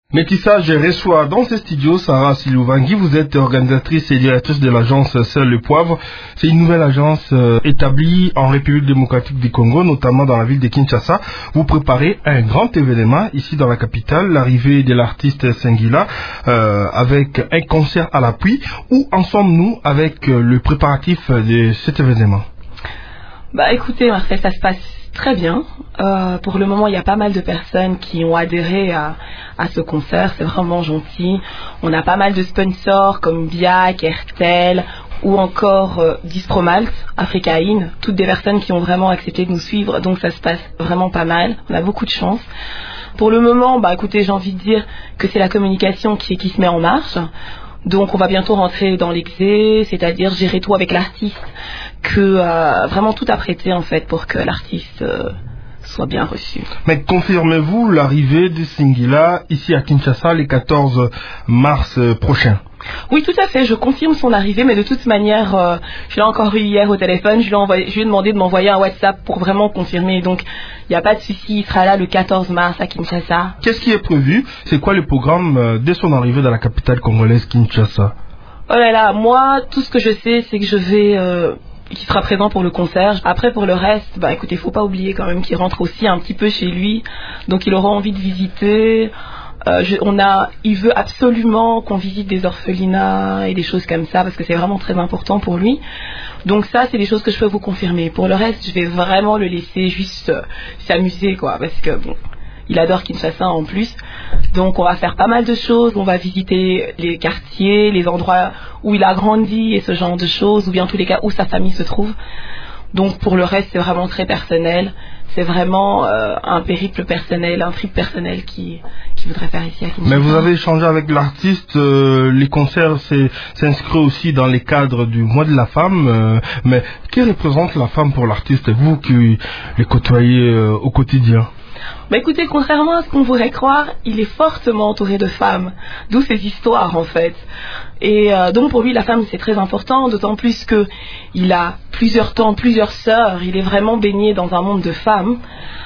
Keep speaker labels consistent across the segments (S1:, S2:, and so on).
S1: Métissa, je reçois dans ce studio Sarah Silouvangi. Vous êtes organisatrice et directrice de l'agence Seul le Poivre. C'est une nouvelle agence établie en République démocratique du Congo, notamment dans la ville de Kinshasa. Vous préparez un grand événement ici dans la capitale, l'arrivée de l'artiste Singila avec un concert à l'appui. Où en sommes-nous avec le préparatif de cet événement?
S2: Écoutez Marcel, ça se passe très bien. Pour le moment, il y a pas mal de personnes qui ont adhéré à ce concert. C'est vraiment gentil. On a pas mal de sponsors comme Biac, Hertel ou encore Dispromalt, Africaïne. Toutes des personnes qui ont vraiment accepté de nous suivre. Donc ça se passe vraiment pas mal. On a beaucoup de chance. Pour le moment, écoutez, j'ai envie de dire que c'est la communication qui se met en marche. Donc on va bientôt rentrer dans l'exé, c'est-à-dire gérer tout avec l'artiste, que vraiment tout apprêter en fait pour que l'artiste soit bien reçu.
S1: Mais confirmez-vous l'arrivée de Singila ici à Kinshasa le 14 mars prochain?
S2: Oui, tout à fait, je confirme son arrivée, mais de toute manière, je l'ai encore eu hier au téléphone, je lui ai demandé de m'envoyer un WhatsApp pour vraiment confirmer, donc il n'y a pas de souci, il sera là le 14 mars à Kinshasa.
S1: Qu'est-ce qui est prévu? C'est quoi le programme dès son arrivée dans la capitale congolaise Kinshasa?
S2: Oh là là, moi, tout ce que je sais, c'est que je vais... qui sera présent pour le concert. Après, pour le reste, écoutez, faut pas oublier quand même qu'il rentre aussi un petit peu chez lui, donc il aura envie de visiter... il veut absolument qu'on visite des orphelinats et des choses comme ça parce que c'est vraiment très important pour lui. Donc ça, c'est des choses que je peux vous confirmer. Pour le reste, je vais vraiment le laisser juste s'amuser, quoi, parce que bon, il adore Kinshasa en plus. Donc on va faire pas mal de choses. On va visiter les quartiers, les endroits où il a grandi et ce genre de choses, ou bien tous les cas où sa famille se trouve. Donc pour le reste, c'est vraiment très personnel. C'est vraiment un périple personnel, un trip personnel qui voudrait faire ici à Kinshasa.
S1: Mais vous avez échangé avec l'artiste, les concerts s'inscrivent aussi dans les cadres du mois de la femme. Mais qui représente la femme pour l'artiste, vous qui les côtoyez au quotidien?
S2: Écoutez, contrairement à ce qu'on pourrait croire, il est fortement entouré de femmes, d'où ces histoires en fait. Et donc pour lui, la femme c'est très important, d'autant plus que il a plusieurs sœurs, il est vraiment baigné dans un monde de femmes.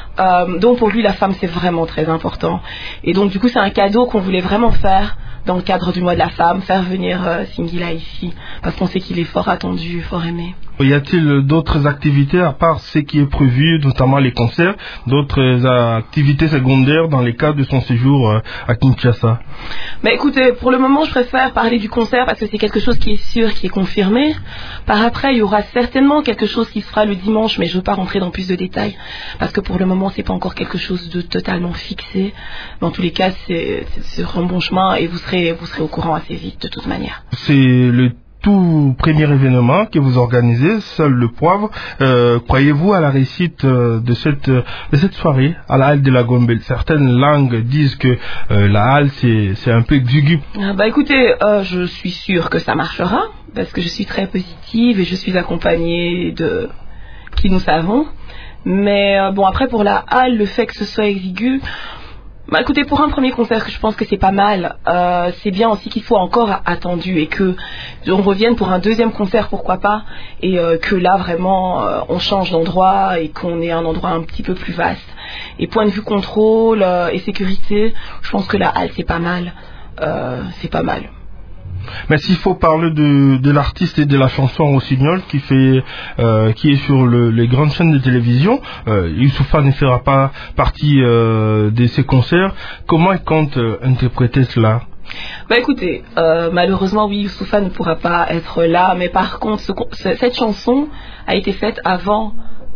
S2: Donc pour lui, la femme c'est vraiment très important. Et donc du coup, c'est un cadeau qu'on voulait vraiment faire dans le cadre du mois de la femme, faire venir Singila ici, parce qu'on sait qu'il est fort attendu, fort aimé.
S1: Y a-t-il d'autres activités à part ce qui est prévu, notamment les concerts, d'autres activités secondaires dans le cadre de son séjour à Kinshasa?
S2: Écoutez, pour le moment, je préfère parler du concert parce que c'est quelque chose qui est sûr, qui est confirmé. Par après, il y aura certainement quelque chose qui se fera le dimanche, mais je ne veux pas rentrer dans plus de détails parce que pour le moment, c'est pas encore quelque chose de totalement fixé. Dans tous les cas, c'est sur un bon chemin et vous serez au courant assez vite de toute manière.
S1: C'est le tout premier événement que vous organisez, Seul le Poivre. Croyez-vous à la réussite de cette soirée à la halle de la Gombe? Certaines langues disent que la halle c'est un peu exigu.
S2: Écoutez, je suis sûre que ça marchera parce que je suis très positive et je suis accompagnée de qui nous savons. Mais après pour la halle, le fait que ce soit exigu, écoutez, pour un premier concert, je pense que c'est pas mal. C'est bien aussi qu'il soit encore attendu et que on revienne pour un deuxième concert, pourquoi pas, et que là vraiment on change d'endroit et qu'on ait un endroit un petit peu plus vaste. Et point de vue contrôle et sécurité, je pense que la halle c'est pas mal. C'est pas mal.
S1: Mais s'il faut parler de l'artiste et de la chanson Rossignol qui est sur les grandes chaînes de télévision, Youssoupha ne fera pas partie de ces concerts. Comment il compte interpréter cela?
S2: Écoutez, malheureusement oui, Youssoupha ne pourra pas être là, mais par contre cette chanson a été faite avant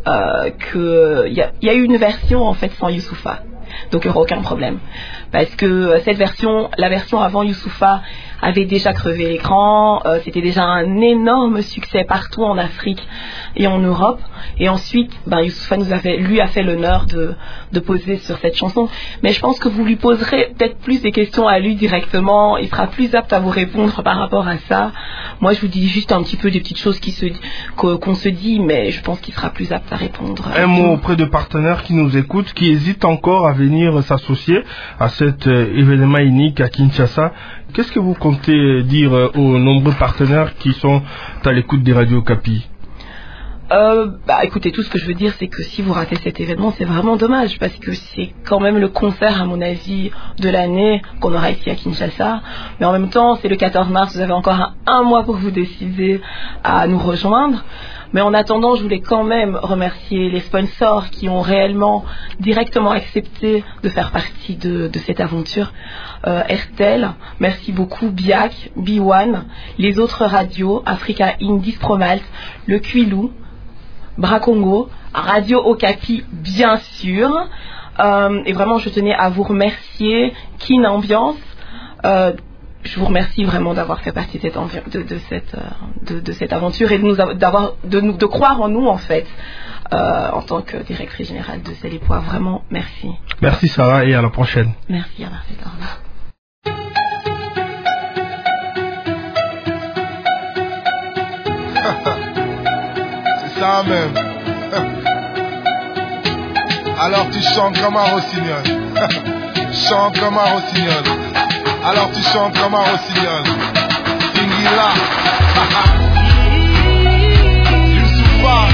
S2: il y a eu une version en fait sans Youssoupha. Donc il n'y aura aucun problème. Parce que la version avant Youssoupha avait déjà crevé l'écran, c'était déjà un énorme succès partout en Afrique et en Europe. Et ensuite, Youssoupha lui a fait l'honneur de poser sur cette chanson. Mais je pense que vous lui poserez peut-être plus des questions à lui directement, il sera plus apte à vous répondre par rapport à ça. Moi je vous dis juste un petit peu des petites choses qu'on se dit, mais je pense qu'il sera plus apte à répondre.
S1: Un mot auprès de partenaires qui nous écoutent, qui hésitent encore à venir s'associer à cet événement unique à Kinshasa. Qu'est-ce que vous comptez dire aux nombreux partenaires qui sont à l'écoute des radios Okapi?
S2: Écoutez, tout ce que je veux dire, c'est que si vous ratez cet événement, c'est vraiment dommage, parce que c'est quand même le concert, à mon avis, de l'année qu'on aura ici à Kinshasa. Mais en même temps, c'est le 14 mars, vous avez encore un mois pour vous décider à nous rejoindre. Mais en attendant, je voulais quand même remercier les sponsors qui ont réellement directement accepté de faire partie de cette aventure. RTL, merci beaucoup, BIAC, B1, les autres radios, Africa Indies Promalt, le Quilou, Bracongo, Radio Okapi, bien sûr. Et vraiment, je tenais à vous remercier, Kin Ambiance. Je vous remercie vraiment d'avoir fait partie de cette aventure et de croire en nous, en fait, en tant que directrice générale de Sel et Poivre. Vraiment, merci.
S1: Merci Sarah et à la prochaine.
S2: Merci, à merci, au revoir.
S3: C'est ça même. Alors tu chantes comme un rossignol. Chante comme un rossignol. Alors tu chantes comme un rossignol. Tingila. Youssoufa.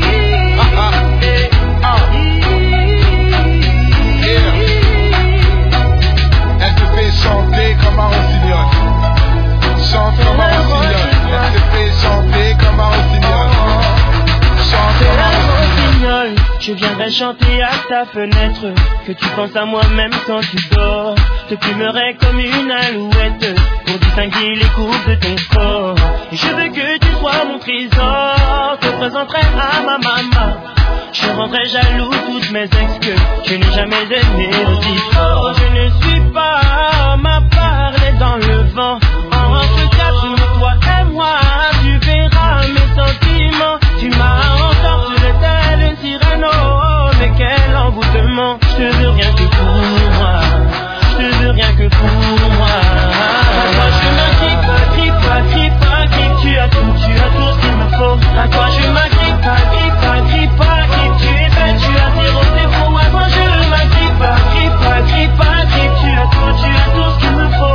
S3: Elle te fait chanter comme un rossignol. Chante comme un rossignol. Elle te fait chanter comme un rossignol. Chante comme un rossignol.
S4: Je viendrai chanter à ta fenêtre, que tu penses à moi même quand tu dors. Te plumerai comme une alouette pour distinguer les courbes de ton corps. Et je veux que tu sois mon trésor, te présenterai à ma maman. Je rendrai jaloux toutes mes ex que je n'ai jamais aimé aussi fort. Je ne suis pas ma parler dans le vent. Entre quatre, toi et moi, tu verras mes sentiments. Tu m'as ensorcelé telle une sirène, oh, mais quel envoûtement. Je te veux rien que pour moi, je te veux rien que pour moi. À toi je m'agrippe, tu as tout ce qu'il me faut. À toi je m'agrippe, tu es belle, tu as zéro défaut. À toi je m'agrippe, tu as tout ce qu'il me faut.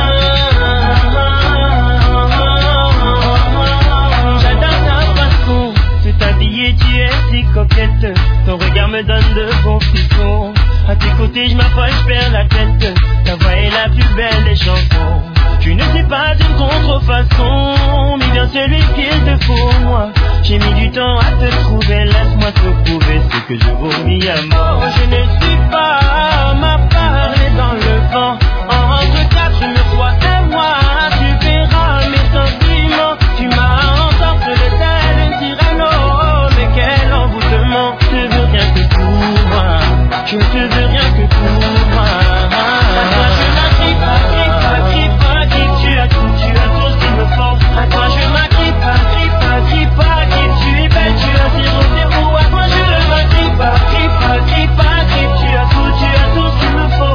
S4: J'adore ta façon de t'habiller, tu es si coquette. Ton regard me donne de bons frissons. À tes côtés je m'affole, je perds la tête. Ta voix est la plus belle des chansons. Tu ne sais pas une contrefaçon, mais bien celui qu'il te faut, moi. J'ai mis du temps à te trouver, laisse-moi te prouver ce que je vaux mis à mort. Je ne suis pas ma parler dans le vent. Entre quatre, me toi et moi, tu verras mes sentiments. Tu m'as ensorcelé telle une sirène, oh, mais quel envoûtement. Je te veux rien que pour moi, je te veux rien que pour moi. À toi je m'agrippe, tu as tout ce qu'il me faut. À toi je m'agrippe, tu es belle, tu as zéro défaut. À toi je m'agrippe, tu as tout ce qu'il me faut.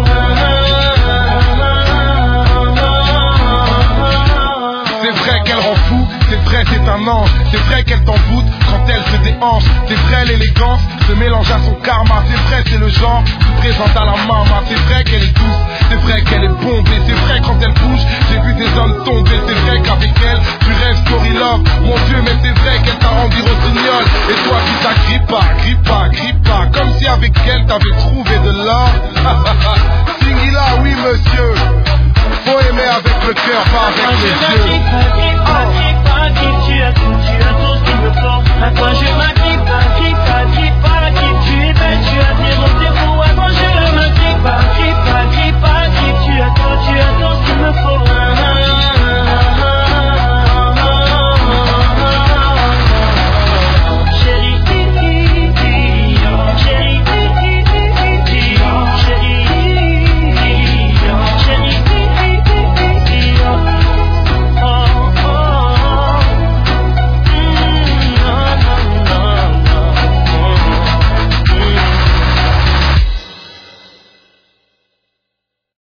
S3: C'est vrai qu'elle rend fou, c'est vrai c'est un ange. C'est vrai qu'elle t'envoûte quand elle se déhanche. C'est vrai l'élégance se mélange à son karma. C'est vrai c'est le genre qui présente à la mama. C'est vrai qu'elle est douce, c'est vrai qu'elle est bombée. C'est vrai quand elle bouge, j'ai vu des hommes tomber. C'est vrai qu'avec elle, tu rêves story love. Mon Dieu, mais c'est vrai qu'elle t'a rendu rossignol. Et toi qui t'agrippe pas, comme si avec elle t'avais trouvé de l'or. Singila, oui monsieur. Faut aimer avec le cœur, pas avec les yeux.
S4: Tu as tout ce qu'il me faut. À toi je m'agrippe,